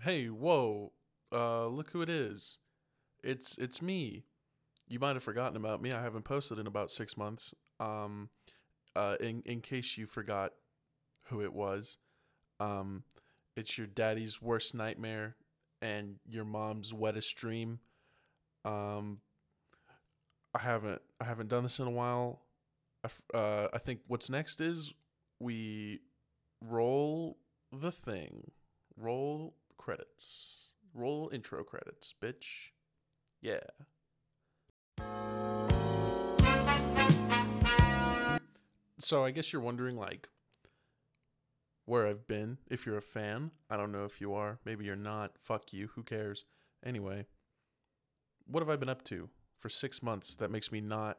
Hey, whoa. Look who it is. It's me. You might have forgotten about me. I haven't posted in about 6 months. In case you forgot who it was, um, it's your daddy's worst nightmare and your mom's wettest dream. Um, I haven't done this in a while. I think what's next is we roll the thing. Roll credits. Roll intro credits, bitch. Yeah. So I guess you're wondering like where I've been. If you're a fan, I don't know if you are. Maybe you're not. Fuck you. Who cares? Anyway, what have I been up to for 6 months that makes me not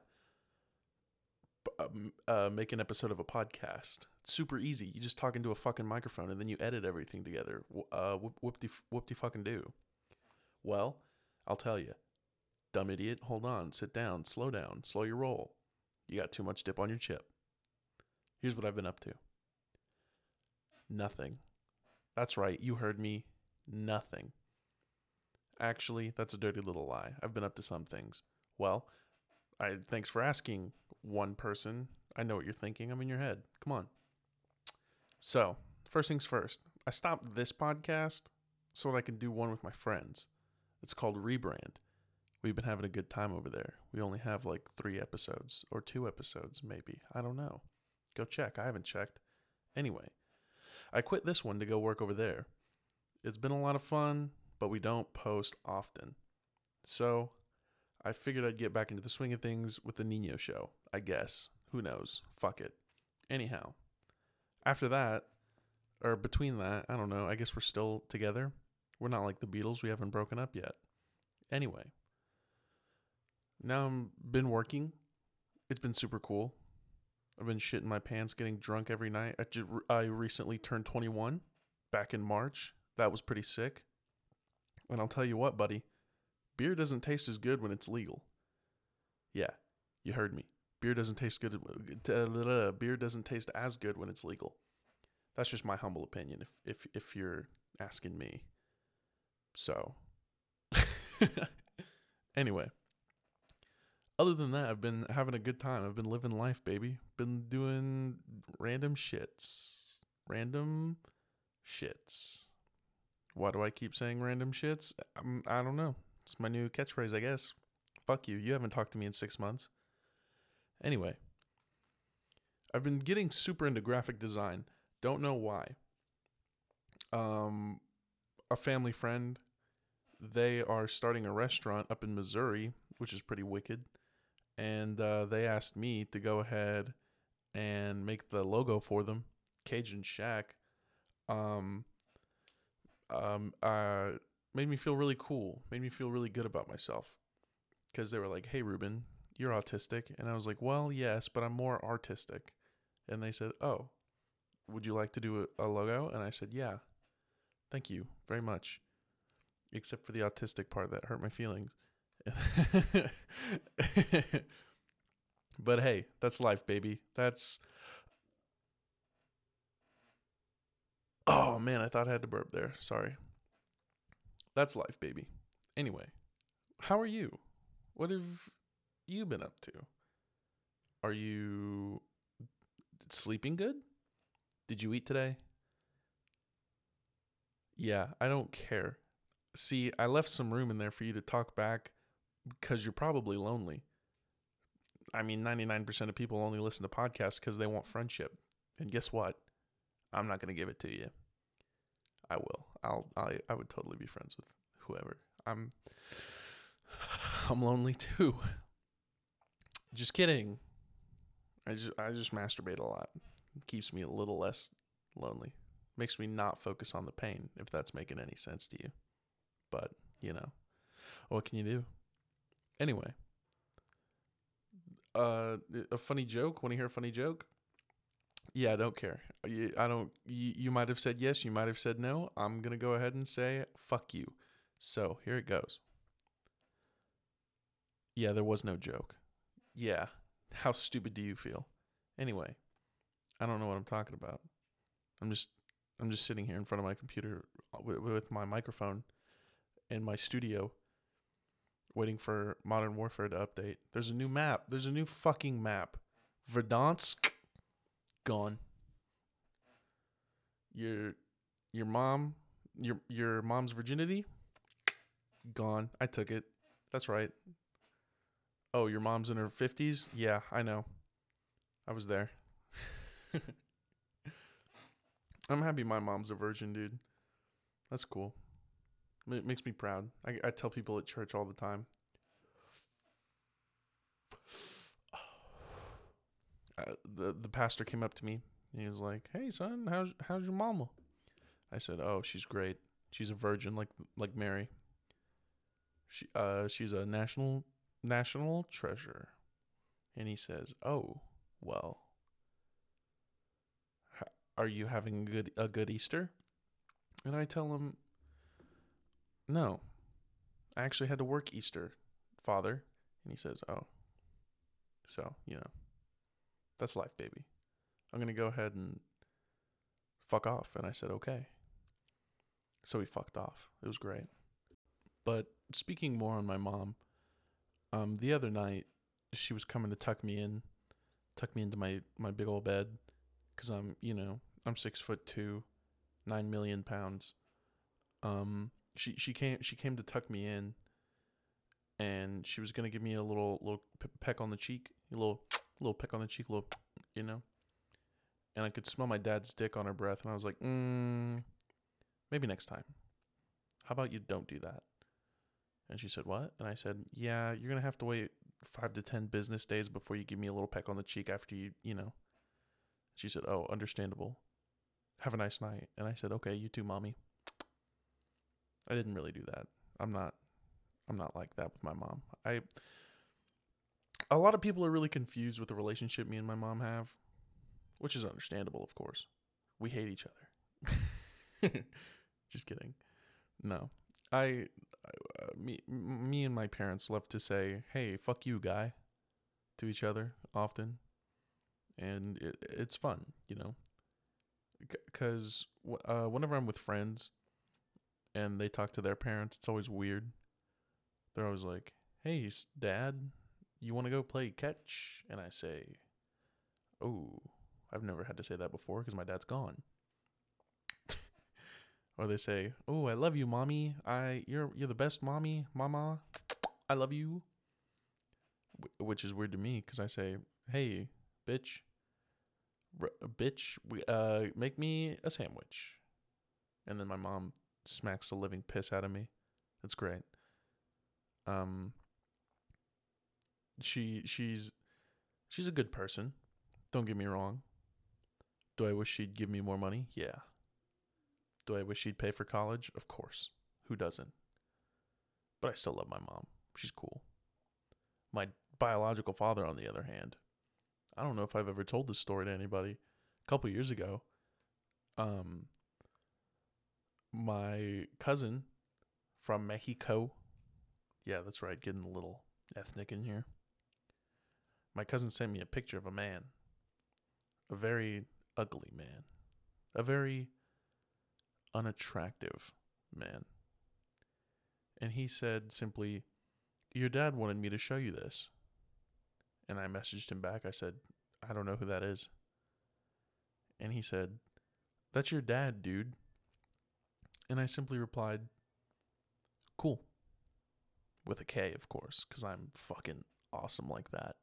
make an episode of a podcast? It's super easy. You just talk into a fucking microphone and then you edit everything together. Whoop de fucking do. Well, I'll tell you. Dumb idiot. Hold on. Sit down. Slow down. Slow your roll. You got too much dip on your chip. Here's what I've been up to. Nothing. That's right. You heard me. Nothing. Actually, that's a dirty little lie. I've been up to some things. Well, thanks for asking, one person. I know what you're thinking. I'm in your head. Come on. So, first things first. I stopped this podcast so that I can do one with my friends. It's called Rebrand. We've been having a good time over there. We only have like 3 episodes or 2 episodes, maybe. I don't know. Go check. I haven't checked. Anyway, I quit this one to go work over there. It's been a lot of fun, but we don't post often. So I figured I'd get back into the swing of things with the Nino show, I guess. Who knows? Fuck it. Anyhow, after that, or between that, I don't know, I guess we're still together. We're not like the Beatles, we haven't broken up yet. Anyway, now I've been working. It's been super cool. I've been shitting my pants, getting drunk every night. I recently turned 21 back in March. That was pretty sick. And I'll tell you what, buddy, beer doesn't taste as good when it's legal. Yeah, you heard me. Beer doesn't taste good. Beer doesn't taste as good when it's legal. That's just my humble opinion. If you're asking me. So, anyway, other than that, I've been having a good time. I've been living life, baby. Been doing random shits. Random shits. Why do I keep saying random shits? I don't know. It's my new catchphrase, I guess. Fuck you. You haven't talked to me in 6 months. Anyway, I've been getting super into graphic design. Don't know why. A family friend, they are starting a restaurant up in Missouri, which is pretty wicked. And they asked me to go ahead and make the logo for them, Cajun Shack. Um, Made me feel really cool. Made me feel really good about myself. Because they were like, hey, Ruben, you're autistic. And I was like, well, yes, but I'm more artistic. And they said, oh, would you like to do a logo? And I said, yeah, thank you very much. Except for the autistic part that hurt my feelings. But hey, that's life, baby. Oh, man, I thought I had to burp there. Sorry. That's life, baby. Anyway, how are you? What have you been up to? Are you sleeping good? Did you eat today? Yeah, I don't care. See, I left some room in there for you to talk back because you're probably lonely. I mean, 99% of people only listen to podcasts because they want friendship. And guess what? I'm not going to give it to you. I will. I would totally be friends with whoever. I'm lonely too. Just kidding. I just masturbate a lot. It keeps me a little less lonely. Makes me not focus on the pain, if that's making any sense to you. But, what can you do? Anyway, a funny joke. Want to hear a funny joke? Yeah, I don't care. I don't. You might have said yes. You might have said no. I'm gonna go ahead and say fuck you. So here it goes. Yeah, there was no joke. Yeah, how stupid do you feel? Anyway, I don't know what I'm talking about. I'm just I'm just sitting here in front of my computer with my microphone in my studio, waiting for Modern Warfare to update. There's a new map. There's a new fucking map. Verdansk gone. Your your mom your mom's virginity gone. I took it. That's right. Oh, your mom's in her 50s? Yeah, I know. I was there. I'm happy my mom's a virgin, dude. That's cool. It makes me proud. I tell people at church all the time. The pastor came up to me. And he was like, "Hey, son, how's your mama?" I said, "Oh, she's great. She's a virgin, like Mary. She's a national treasure." And he says, "Oh, well, are you having a good Easter?" And I tell him, "No, I actually had to work Easter, Father." And he says, "Oh, so that's life, baby. I'm gonna go ahead and fuck off." And I said, "Okay." So he fucked off. It was great. But speaking more on my mom, the other night she was coming to tuck me into my big old bed, because I'm 6'2", 9 million pounds. She came to tuck me in, and she was gonna give me a little peck on the cheek, a little peck on the cheek, you know. And I could smell my dad's dick on her breath, and I was like, maybe next time. How about you don't do that? And she said, "What?" And I said, "Yeah, you're gonna have to wait 5 to 10 business days before you give me a little peck on the cheek after you." She said, "Oh, understandable. Have a nice night." And I said, "Okay, you too, mommy." I didn't really do that. I'm not. I'm not like that with my mom. A lot of people are really confused with the relationship me and my mom have, which is understandable, of course. We hate each other. Just kidding. No, me and my parents love to say, "Hey, fuck you, guy," to each other often, and it's fun, because whenever I'm with friends and they talk to their parents, it's always weird. They're always like, "Hey, dad, you want to go play catch?" And I say, "Oh, I've never had to say that before because my dad's gone." Or they say, "Oh, I love you, mommy. You're the best mommy, mama. I love you." Which is weird to me because I say, "Hey, bitch, bitch, make me a sandwich," and then my mom smacks the living piss out of me. It's great. Um, she's a good person. Don't get me wrong. Do I wish she'd give me more money? Yeah. Do I wish she'd pay for college? Of course. Who doesn't? But I still love my mom. She's cool. My biological father, on the other hand, I don't know if I've ever told this story to anybody. A couple years ago, um, my cousin from Mexico. Yeah, that's right, getting a little ethnic in here. My cousin sent me a picture of a man, a very ugly man, a very unattractive man. And he said simply, "Your dad wanted me to show you this." And I messaged him back. I said, "I don't know who that is." And he said, "That's your dad, dude." And I simply replied, "Cool." With a K, of course, because I'm fucking awesome like that.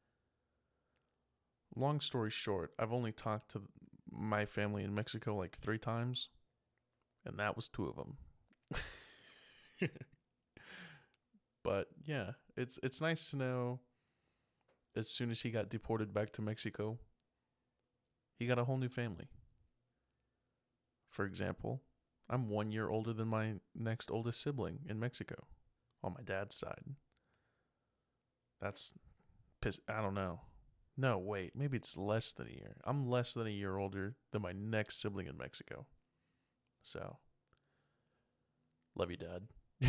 Long story short, I've only talked to my family in Mexico like 3 times, and that was 2 of them. But yeah, it's nice to know as soon as he got deported back to Mexico, he got a whole new family. For example, I'm 1 year older than my next oldest sibling in Mexico on my dad's side. That's I don't know. No, wait, maybe it's less than a year. I'm less than a year older than my next sibling in Mexico. So, love you, Dad.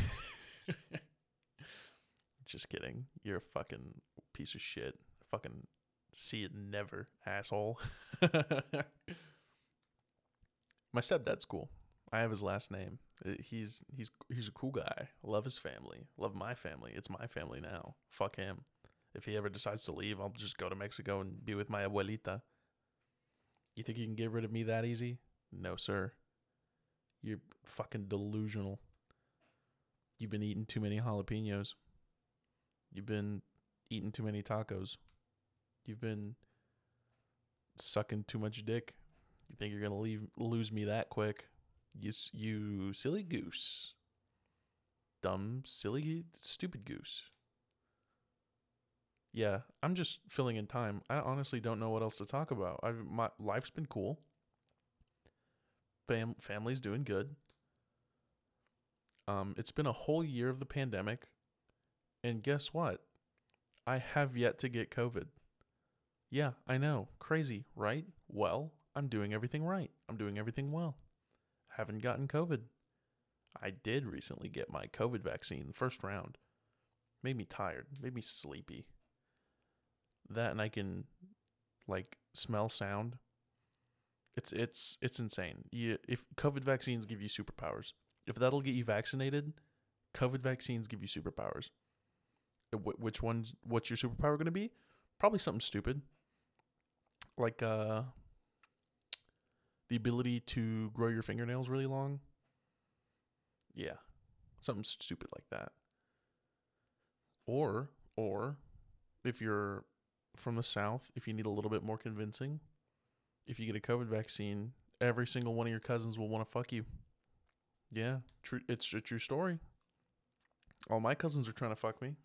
Just kidding. You're a fucking piece of shit. Fucking see it never, asshole. My stepdad's cool. I have his last name. He's a cool guy. Love his family. Love my family. It's my family now. Fuck him. If he ever decides to leave, I'll just go to Mexico and be with my abuelita. You think you can get rid of me that easy? No, sir. You're fucking delusional. You've been eating too many jalapenos. You've been eating too many tacos. You've been sucking too much dick. You think you're gonna lose me that quick? You silly goose. Dumb, silly, stupid goose. Yeah, I'm just filling in time. I honestly don't know what else to talk about. My life's been cool. Family's doing good. It's been a whole year of the pandemic, and guess what? I have yet to get COVID. Yeah, I know, crazy, right? Well, I'm doing everything right. I'm doing everything well. Haven't gotten COVID. I did recently get my COVID vaccine, the first round. Made me tired, made me sleepy. That and I can like smell sound. It's insane. If COVID vaccines give you superpowers, if that'll get you vaccinated, COVID vaccines give you superpowers. Which one's what's your superpower going to be? Probably something stupid. Like the ability to grow your fingernails really long. Yeah. Something stupid like that. Or if you're from the South, if you need a little bit more convincing, if you get a COVID vaccine, every single one of your cousins will want to fuck you. Yeah, true. It's a true story. All my cousins are trying to fuck me.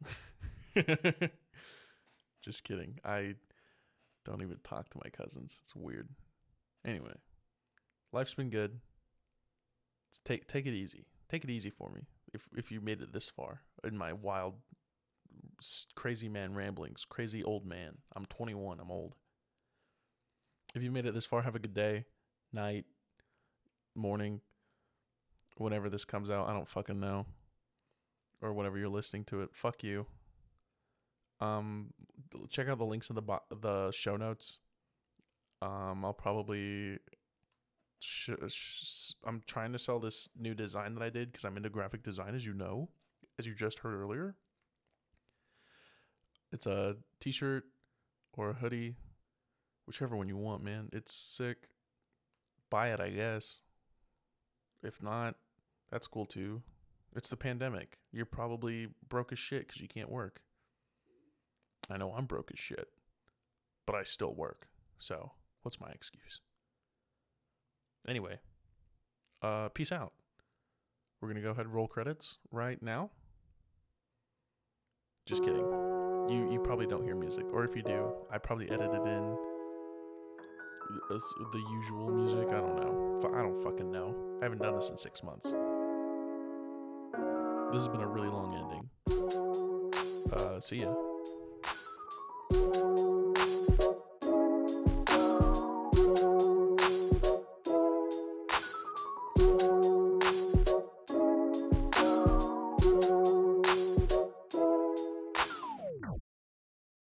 Just kidding. I don't even talk to my cousins. It's weird. Anyway, life's been good. Take it easy. Take it easy for me. If you made it this far in my wild, crazy man ramblings, crazy old man. I'm 21. I'm old. If you made it this far, have a good day, night, morning, whenever this comes out. I don't fucking know. Or whenever you're listening to it. Fuck you. Check out the links in the show notes. I'll probably I'm trying to sell this new design that I did because I'm into graphic design, as you know, as you just heard earlier. It's a t-shirt or a hoodie, whichever one you want, man. It's sick. Buy it, I guess. If not, that's cool too. It's the pandemic. You're probably broke as shit because you can't work. I know I'm broke as shit, but I still work. So what's my excuse? Anyway, peace out. We're going to go ahead and roll credits right now. Just kidding. You probably don't hear music. Or if you do, I probably edited in the usual music. I don't know. I don't fucking know. I haven't done this in 6 months. This has been a really long ending. See ya.